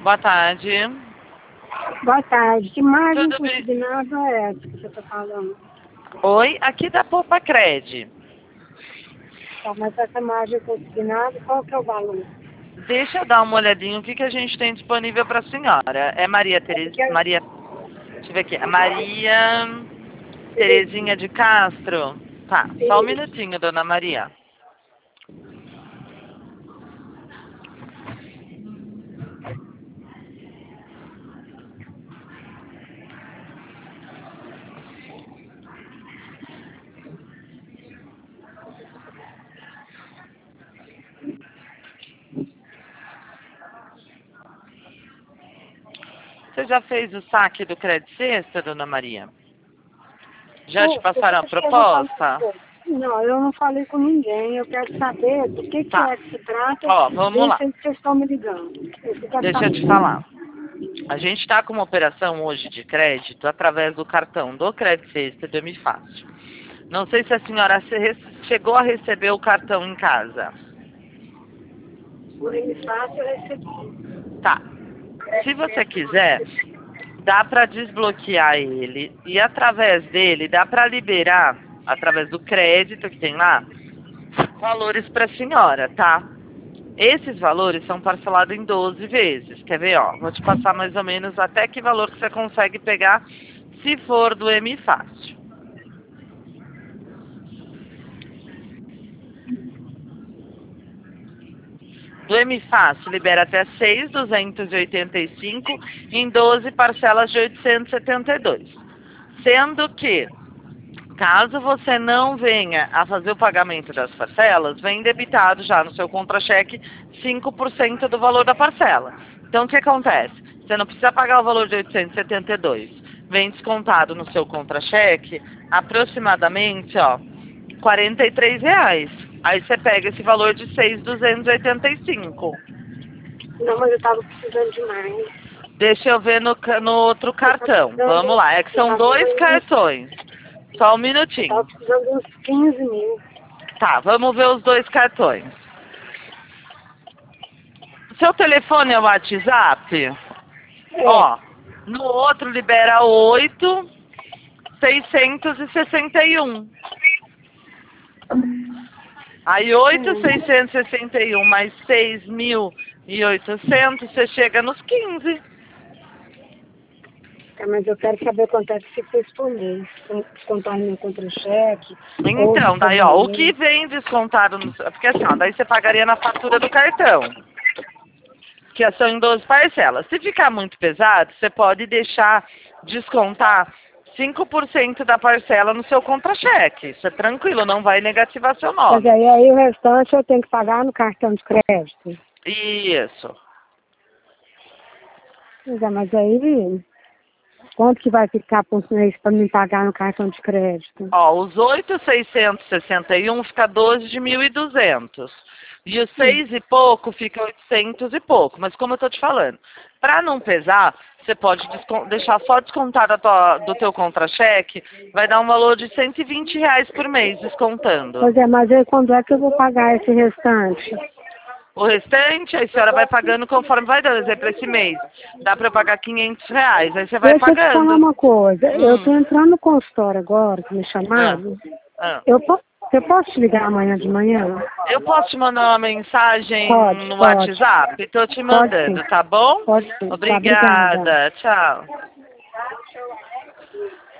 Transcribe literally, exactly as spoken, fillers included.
Boa tarde. Boa tarde. Que margem Tudo bem? consignada é essa que você está falando? Oi, aqui da Poupa Cred. Tá, mas essa margem consignada, qual que é o valor? Deixa eu dar uma olhadinha o que, que a gente tem disponível para a senhora. É Maria Tereza... Porque Maria... Deixa eu ver aqui. É Maria Terezinha de Castro. Tá, só um minutinho, dona Maria. Você já fez o saque do Crédito Sexta, dona Maria? Já te Pô, passaram a você chegou a falar proposta? com- Não, eu não falei com ninguém. Eu quero saber do que, que Tá. é que se trata Ó, vamos desse lá. aí que vocês estão me ligando. Eu quero Deixa eu saber. te falar. A gente está com uma operação hoje de crédito através do cartão do Crédito Sexta do Emifácil. Não sei se a senhora se re- chegou a receber o cartão em casa. Por ele fácil eu recebi. Tá. Se você quiser, dá para desbloquear ele e através dele dá para liberar, através do crédito que tem lá, valores para a senhora, tá? Esses valores são parcelados em doze vezes. Quer ver, ó? Vou te passar mais ou menos até que valor que você consegue pegar se for do Emifácil. Do Emifácil libera até seis mil duzentos e oitenta e cinco em doze parcelas de oitocentos e setenta e dois. Sendo que, caso você não venha a fazer o pagamento das parcelas, vem debitado já no seu contra-cheque cinco por cento do valor da parcela. Então, o que acontece? Você não precisa pagar o valor de oitocentos e setenta e dois. Vem descontado no seu contra-cheque aproximadamente, ó, quarenta e três reais. Aí você pega esse valor de seis mil duzentos e oitenta e cinco. Não, mas eu estava precisando de mais. Deixa eu ver no, ca- no outro Eu estava cartão. precisando, Vamos lá, é que eu são tava dois precisando, de uns- cartões. Só um eu tava minutinho. precisando de uns quinze mil. Tá, vamos ver os dois cartões. Seu telefone é o WhatsApp? É. Ó, no outro libera oito seiscentos e sessenta e um. Aí oito Hum. seiscentos e sessenta e um mais seis mil e oitocentos, você chega nos quinze. Tá, mas eu quero saber quanto é que fica isso por mês. Com- Descontar no meu contra-cheque, ou Então, fica daí, ó, o que boleto. vem descontado, no, porque assim, ó, daí você pagaria na fatura do cartão, que são em doze parcelas. Se ficar muito pesado, você pode deixar descontar cinco por cento da parcela no seu contra-cheque. Isso é tranquilo, não vai negativar seu Mas nome. aí, aí o restante eu tenho que pagar no cartão de crédito. Isso. Pois é, mas aí, quanto que vai ficar por mês para me pagar no cartão de crédito? Ó, os oito mil seiscentos e sessenta e um fica doze de mil e duzentos. E os Hum. seis e pouco fica oitocentos e pouco. Mas como eu tô te falando, para não pesar, você pode descon- deixar só descontado a tua- do teu contra-cheque, vai dar um valor de cento e vinte reais por mês descontando. Pois é, mas aí quando é que eu vou pagar esse restante? O restante, aí a senhora vai pagando conforme vai dando. Exemplo, esse mês dá para eu pagar quinhentos reais, aí você vai Deixa eu te falar pagando. uma coisa. Eu Hum. tô entrando no consultório agora, que me Ah, chamaram. ah. Eu, po eu posso te ligar amanhã de manhã? Eu posso te mandar uma mensagem Pode, no pode. WhatsApp? Tô te Pode sim. mandando, tá bom? Pode sim. Tá, obrigada. Obrigada. Tchau.